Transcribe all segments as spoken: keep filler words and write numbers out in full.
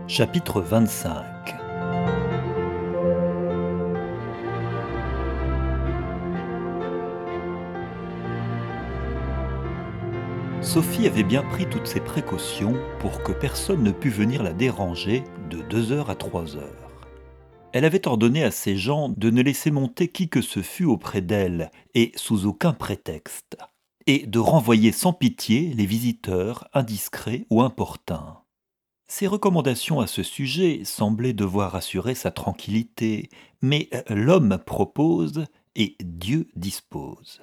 Chapitre vingt-cinq. Sophie avait bien pris toutes ses précautions pour que personne ne pût venir la déranger de deux heures à trois heures. Elle avait ordonné à ses gens de ne laisser monter qui que ce fût auprès d'elle, et sous aucun prétexte, et de renvoyer sans pitié les visiteurs indiscrets ou importuns. Ces recommandations à ce sujet semblaient devoir assurer sa tranquillité, mais l'homme propose et Dieu dispose.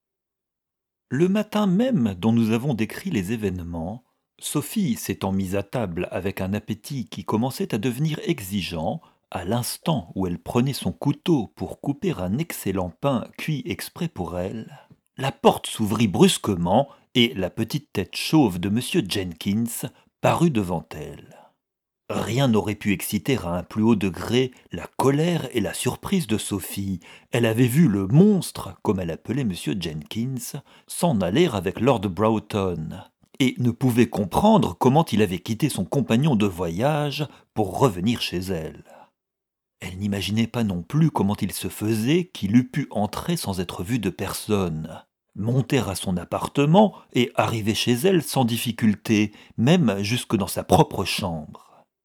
Le matin même dont nous avons décrit les événements, Sophie s'étant mise à table avec un appétit qui commençait à devenir exigeant, à l'instant où elle prenait son couteau pour couper un excellent pain cuit exprès pour elle, la porte s'ouvrit brusquement et la petite tête chauve de M. Jenkins parut devant elle. Rien n'aurait pu exciter à un plus haut degré la colère et la surprise de Sophie. Elle avait vu le monstre, comme elle appelait M. Jenkins, s'en aller avec Lord Broughton, et ne pouvait comprendre comment il avait quitté son compagnon de voyage pour revenir chez elle. Elle n'imaginait pas non plus comment il se faisait qu'il eût pu entrer sans être vu de personne, monter à son appartement et arriver chez elle sans difficulté, même jusque dans sa propre chambre.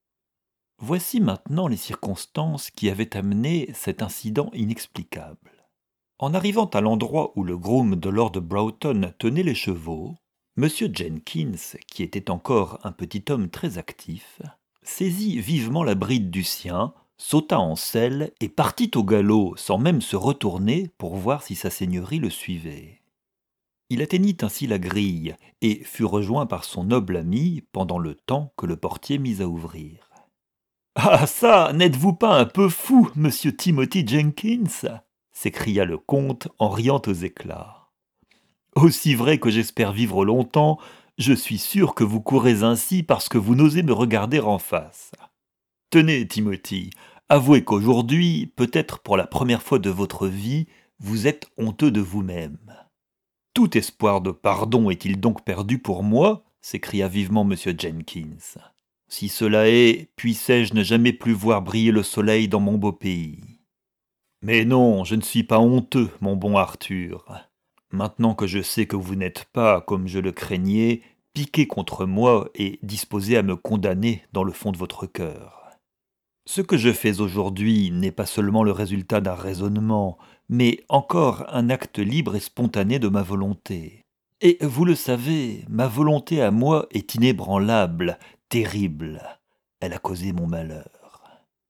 Voici maintenant les circonstances qui avaient amené cet incident inexplicable. En arrivant à l'endroit où le groom de Lord Broughton tenait les chevaux, M. Jenkins, qui était encore un petit homme très actif, saisit vivement la bride du sien, sauta en selle et partit au galop sans même se retourner pour voir si sa seigneurie le suivait. Il atteignit ainsi la grille et fut rejoint par son noble ami pendant le temps que le portier mit à ouvrir. « Ah ça, n'êtes-vous pas un peu fou, monsieur Timothy Jenkins ?» s'écria le comte en riant aux éclats. « Aussi vrai que j'espère vivre longtemps, je suis sûr que vous courez ainsi parce que vous n'osez me regarder en face. Tenez, Timothy, avouez qu'aujourd'hui, peut-être pour la première fois de votre vie, vous êtes honteux de vous-même. »« Tout espoir de pardon est-il donc perdu pour moi ?» s'écria vivement monsieur Jenkins. « Si cela est, puissais-je ne jamais plus voir briller le soleil dans mon beau pays. Mais non, je ne suis pas honteux, mon bon Arthur. Maintenant que je sais que vous n'êtes pas, comme je le craignais, piqué contre moi et disposé à me condamner dans le fond de votre cœur. Ce que je fais aujourd'hui n'est pas seulement le résultat d'un raisonnement, mais encore un acte libre et spontané de ma volonté. Et vous le savez, ma volonté à moi est inébranlable, terrible. Elle a causé mon malheur.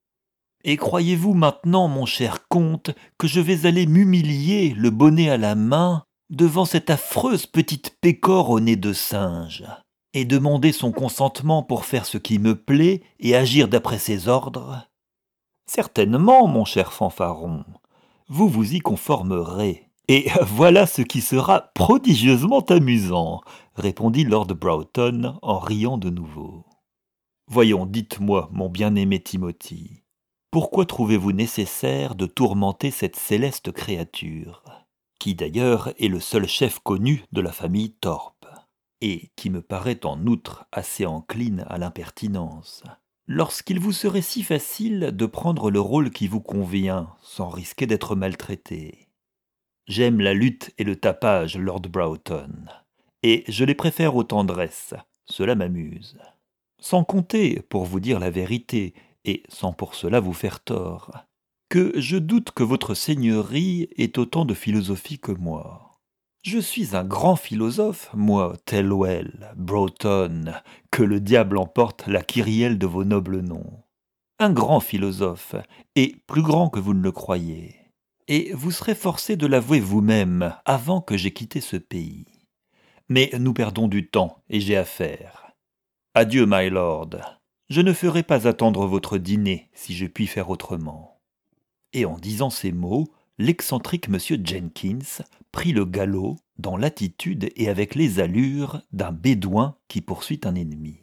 Et croyez-vous maintenant, mon cher comte, que je vais aller m'humilier, le bonnet à la main, devant cette affreuse petite pécore au nez de singe, et demander son consentement pour faire ce qui me plaît et agir d'après ses ordres? Certainement, mon cher fanfaron, vous vous y conformerez. Et voilà ce qui sera prodigieusement amusant, répondit Lord Broughton en riant de nouveau. Voyons, dites-moi, mon bien-aimé Timothy, pourquoi trouvez-vous nécessaire de tourmenter cette céleste créature, qui d'ailleurs est le seul chef connu de la famille Thorpe, et qui me paraît en outre assez encline à l'impertinence, lorsqu'il vous serait si facile de prendre le rôle qui vous convient, sans risquer d'être maltraité. J'aime la lutte et le tapage, Lord Broughton, et je les préfère aux tendresses, cela m'amuse. Sans compter, pour vous dire la vérité, et sans pour cela vous faire tort, que je doute que votre seigneurie ait autant de philosophie que moi. Je suis un grand philosophe, moi, Thelwell, Broughton, que le diable emporte la kyrielle de vos nobles noms. Un grand philosophe, et plus grand que vous ne le croyez. Et vous serez forcé de l'avouer vous-même avant que j'aie quitté ce pays. Mais nous perdons du temps, et j'ai affaire. Adieu, my lord. Je ne ferai pas attendre votre dîner si je puis faire autrement. Et en disant ces mots, l'excentrique M. Jenkins prit le galop dans l'attitude et avec les allures d'un bédouin qui poursuit un ennemi.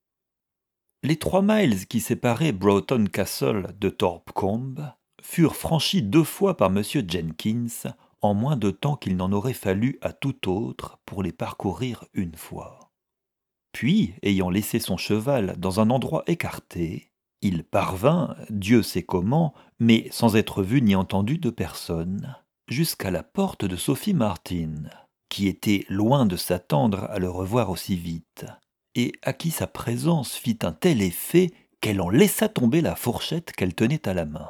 Les trois miles qui séparaient Broughton Castle de Thorpe Combe furent franchis deux fois par M. Jenkins en moins de temps qu'il n'en aurait fallu à tout autre pour les parcourir une fois. Puis, ayant laissé son cheval dans un endroit écarté, il parvint, Dieu sait comment, mais sans être vu ni entendu de personne, jusqu'à la porte de Sophie Martin, qui était loin de s'attendre à le revoir aussi vite, et à qui sa présence fit un tel effet qu'elle en laissa tomber la fourchette qu'elle tenait à la main.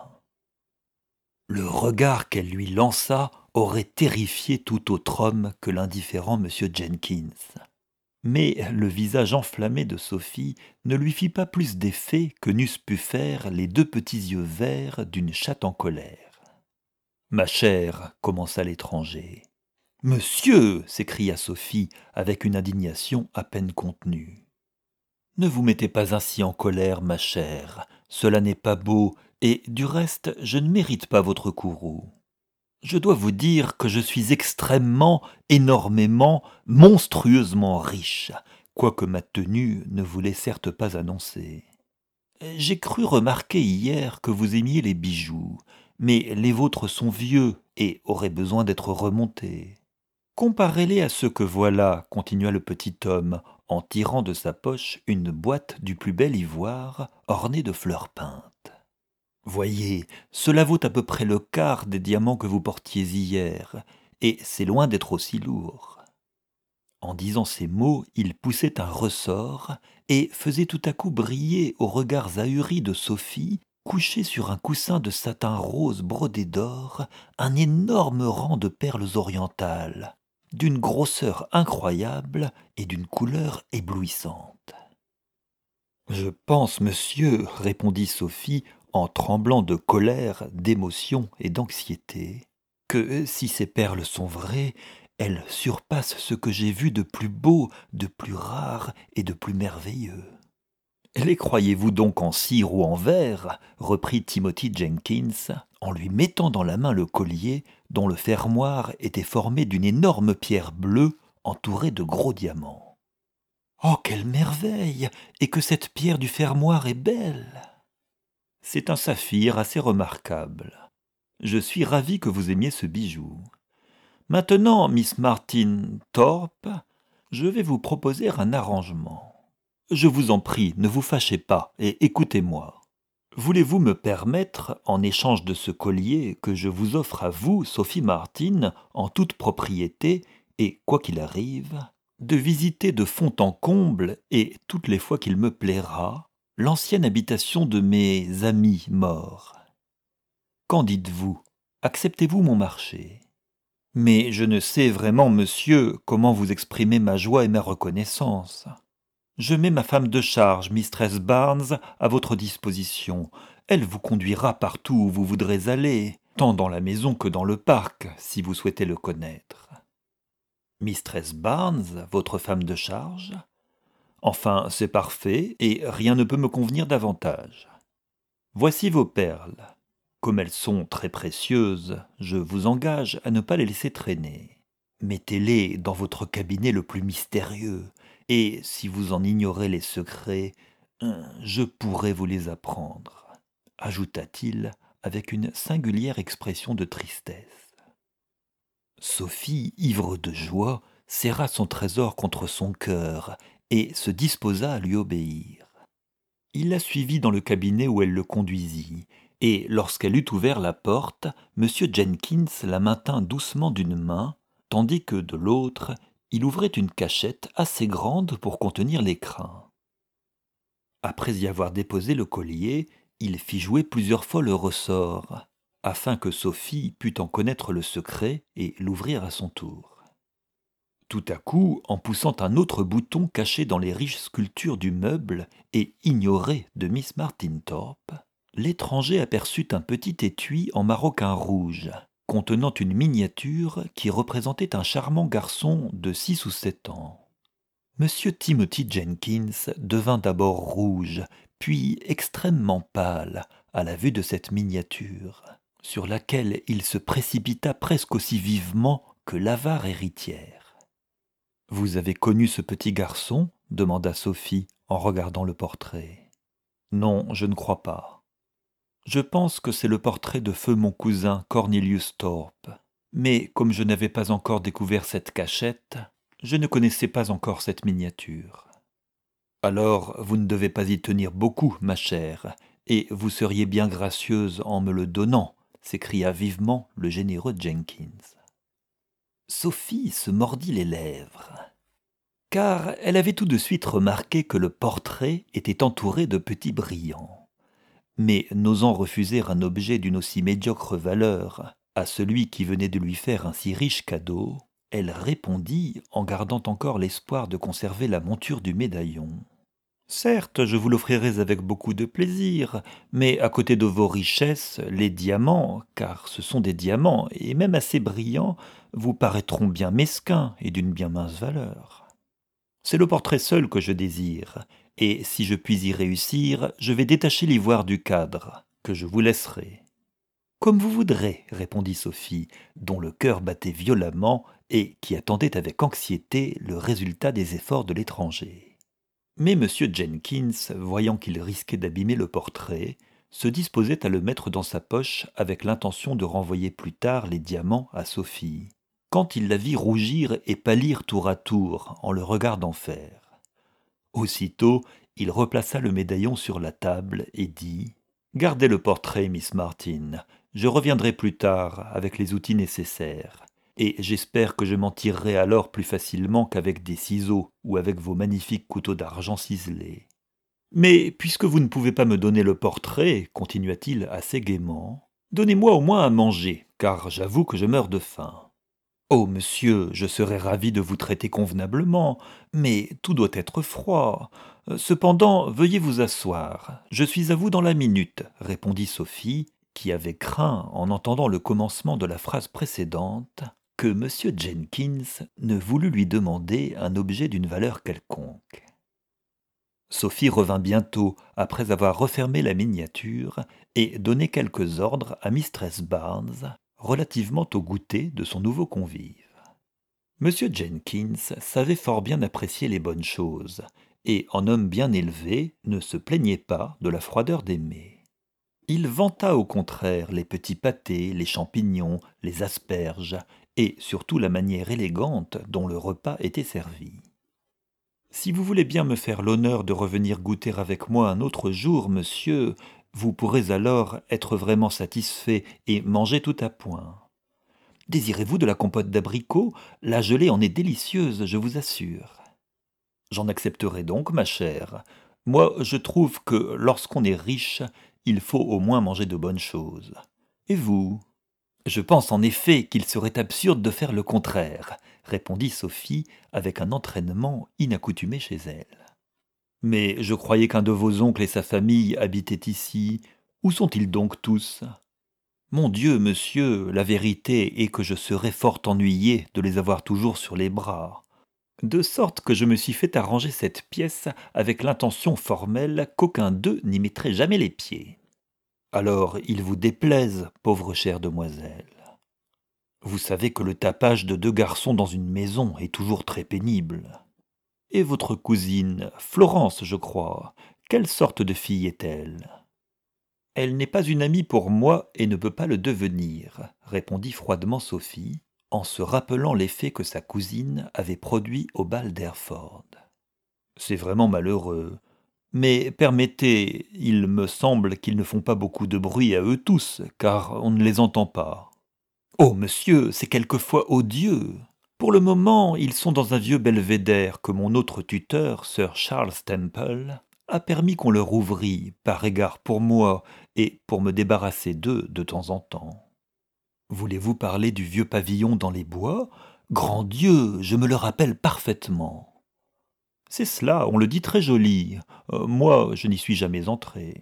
Le regard qu'elle lui lança aurait terrifié tout autre homme que l'indifférent monsieur Jenkins. Mais le visage enflammé de Sophie ne lui fit pas plus d'effet que n'eussent pu faire les deux petits yeux verts d'une chatte en colère. « Ma chère, commença l'étranger. « Monsieur, s'écria Sophie avec une indignation à peine contenue. Ne vous mettez pas ainsi en colère, ma chère, cela n'est pas beau, et du reste, je ne mérite pas votre courroux. Je dois vous dire que je suis extrêmement, énormément, monstrueusement riche, quoique ma tenue ne vous l'ait certes pas annoncé. J'ai cru remarquer hier que vous aimiez les bijoux, mais les vôtres sont vieux et auraient besoin d'être remontés. Comparez-les à ceux que voilà, continua le petit homme, en tirant de sa poche une boîte du plus bel ivoire ornée de fleurs peintes. Voyez, cela vaut à peu près le quart des diamants que vous portiez hier, et c'est loin d'être aussi lourd. En disant ces mots, il poussait un ressort et faisait tout à coup briller aux regards ahuris de Sophie, couché sur un coussin de satin rose brodé d'or, un énorme rang de perles orientales, d'une grosseur incroyable et d'une couleur éblouissante. « Je pense, monsieur, répondit Sophie, en tremblant de colère, d'émotion et d'anxiété, que si ces perles sont vraies, elles surpassent ce que j'ai vu de plus beau, de plus rare et de plus merveilleux. » « Les croyez-vous donc en cire ou en verre ?» reprit Timothy Jenkins, en lui mettant dans la main le collier dont le fermoir était formé d'une énorme pierre bleue entourée de gros diamants. « Oh, quelle merveille! Et que cette pierre du fermoir est belle !»« C'est un saphir assez remarquable. Je suis ravi que vous aimiez ce bijou. Maintenant, Miss Martin Thorpe, je vais vous proposer un arrangement. Je vous en prie, ne vous fâchez pas et écoutez-moi. Voulez-vous me permettre, en échange de ce collier que je vous offre à vous, Sophie Martin, en toute propriété, et quoi qu'il arrive, de visiter de fond en comble, et toutes les fois qu'il me plaira, l'ancienne habitation de mes amis morts? Qu'en dites-vous? Acceptez-vous mon marché? Mais je ne sais vraiment, monsieur, comment vous exprimer ma joie et ma reconnaissance. Je mets ma femme de charge, Mistress Barnes, à votre disposition. Elle vous conduira partout où vous voudrez aller, tant dans la maison que dans le parc, si vous souhaitez le connaître. Mistress Barnes, votre femme de charge? Enfin, c'est parfait, et rien ne peut me convenir davantage. Voici vos perles. Comme elles sont très précieuses, je vous engage à ne pas les laisser traîner. Mettez-les dans votre cabinet le plus mystérieux, et si vous en ignorez les secrets, je pourrai vous les apprendre, ajouta-t-il avec une singulière expression de tristesse. Sophie, ivre de joie, serra son trésor contre son cœur et se disposa à lui obéir. Il la suivit dans le cabinet où elle le conduisit, et lorsqu'elle eut ouvert la porte, M. Jenkins la maintint doucement d'une main, tandis que de l'autre, il ouvrait une cachette assez grande pour contenir l'écrin. Après y avoir déposé le collier, il fit jouer plusieurs fois le ressort, afin que Sophie pût en connaître le secret et l'ouvrir à son tour. Tout à coup, en poussant un autre bouton caché dans les riches sculptures du meuble et ignoré de Miss Martin Thorpe, l'étranger aperçut un petit étui en maroquin rouge, contenant une miniature qui représentait un charmant garçon de six ou sept ans. Monsieur Timothy Jenkins devint d'abord rouge, puis extrêmement pâle à la vue de cette miniature, sur laquelle il se précipita presque aussi vivement que l'avare héritière. « Vous avez connu ce petit garçon ?» demanda Sophie en regardant le portrait. « Non, je ne crois pas. Je pense que c'est le portrait de feu mon cousin Cornelius Thorpe. Mais comme je n'avais pas encore découvert cette cachette, je ne connaissais pas encore cette miniature. Alors vous ne devez pas y tenir beaucoup, ma chère, et vous seriez bien gracieuse en me le donnant, s'écria vivement le généreux Jenkins. Sophie se mordit les lèvres, car elle avait tout de suite remarqué que le portrait était entouré de petits brillants. Mais n'osant refuser un objet d'une aussi médiocre valeur à celui qui venait de lui faire un si riche cadeau, elle répondit en gardant encore l'espoir de conserver la monture du médaillon. Certes, je vous l'offrirai avec beaucoup de plaisir, mais à côté de vos richesses, les diamants, car ce sont des diamants, et même assez brillants, vous paraîtront bien mesquins et d'une bien mince valeur. C'est le portrait seul que je désire, et si je puis y réussir, je vais détacher l'ivoire du cadre, que je vous laisserai. Comme vous voudrez, répondit Sophie, dont le cœur battait violemment et qui attendait avec anxiété le résultat des efforts de l'étranger. Mais M. Jenkins, voyant qu'il risquait d'abîmer le portrait, se disposait à le mettre dans sa poche avec l'intention de renvoyer plus tard les diamants à Sophie, quand il la vit rougir et pâlir tour à tour en le regardant faire. Aussitôt, il replaça le médaillon sur la table et dit « Gardez le portrait, Miss Martin, je reviendrai plus tard avec les outils nécessaires. Et j'espère que je m'en tirerai alors plus facilement qu'avec des ciseaux ou avec vos magnifiques couteaux d'argent ciselés. Mais puisque vous ne pouvez pas me donner le portrait, continua-t-il assez gaiement, donnez-moi au moins à manger, car j'avoue que je meurs de faim. Oh, monsieur, je serais ravi de vous traiter convenablement, mais tout doit être froid. Cependant, veuillez vous asseoir. Je suis à vous dans la minute, répondit Sophie, qui avait craint, en entendant le commencement de la phrase précédente, que M. Jenkins ne voulût lui demander un objet d'une valeur quelconque. Sophie revint bientôt, après avoir refermé la miniature, et donné quelques ordres à mistress Barnes relativement au goûter de son nouveau convive. M. Jenkins savait fort bien apprécier les bonnes choses, et en homme bien élevé ne se plaignait pas de la froideur des mets. Il vanta au contraire les petits pâtés, les champignons, les asperges, et surtout la manière élégante dont le repas était servi. « Si vous voulez bien me faire l'honneur de revenir goûter avec moi un autre jour, monsieur, vous pourrez alors être vraiment satisfait et manger tout à point. Désirez-vous de la compote d'abricots? La gelée en est délicieuse, je vous assure. » « J'en accepterai donc, ma chère. Moi, je trouve que lorsqu'on est riche, il faut au moins manger de bonnes choses. Et vous ? » « Je pense en effet qu'il serait absurde de faire le contraire, » répondit Sophie avec un entraînement inaccoutumé chez elle. « Mais je croyais qu'un de vos oncles et sa famille habitaient ici. Où sont-ils donc tous ? Mon Dieu, monsieur, la vérité est que je serais fort ennuyé de les avoir toujours sur les bras. De sorte que je me suis fait arranger cette pièce avec l'intention formelle qu'aucun d'eux n'y mettrait jamais les pieds. Alors il vous déplaise, pauvre chère demoiselle. Vous savez que le tapage de deux garçons dans une maison est toujours très pénible. Et votre cousine, Florence, je crois, quelle sorte de fille est-elle ? Elle n'est pas une amie pour moi et ne peut pas le devenir, répondit froidement Sophie, en se rappelant l'effet que sa cousine avait produit au bal d'Hereford. C'est vraiment malheureux. Mais permettez, il me semble qu'ils ne font pas beaucoup de bruit à eux tous, car on ne les entend pas. Oh, monsieur, c'est quelquefois odieux. Pour le moment, ils sont dans un vieux belvédère que mon autre tuteur, Sir Charles Temple, a permis qu'on leur ouvrît, par égard pour moi, et pour me débarrasser d'eux de temps en temps. Voulez-vous parler du vieux pavillon dans les bois ? Grand Dieu, je me le rappelle parfaitement. C'est cela, on le dit très joli. Euh, moi, je n'y suis jamais entré.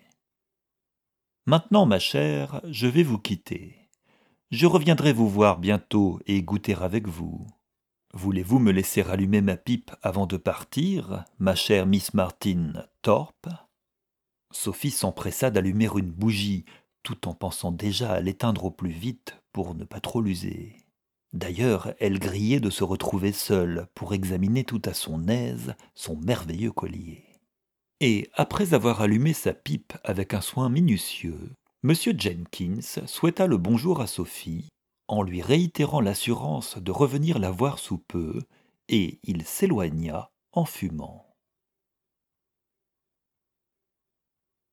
Maintenant, ma chère, je vais vous quitter. Je reviendrai vous voir bientôt et goûter avec vous. Voulez-vous me laisser rallumer ma pipe avant de partir, ma chère Miss Martin Thorpe ? Sophie s'empressa d'allumer une bougie, tout en pensant déjà à l'éteindre au plus vite pour ne pas trop l'user. D'ailleurs, elle grillait de se retrouver seule pour examiner tout à son aise son merveilleux collier. Et après avoir allumé sa pipe avec un soin minutieux, M. Jenkins souhaita le bonjour à Sophie, en lui réitérant l'assurance de revenir la voir sous peu, et il s'éloigna en fumant.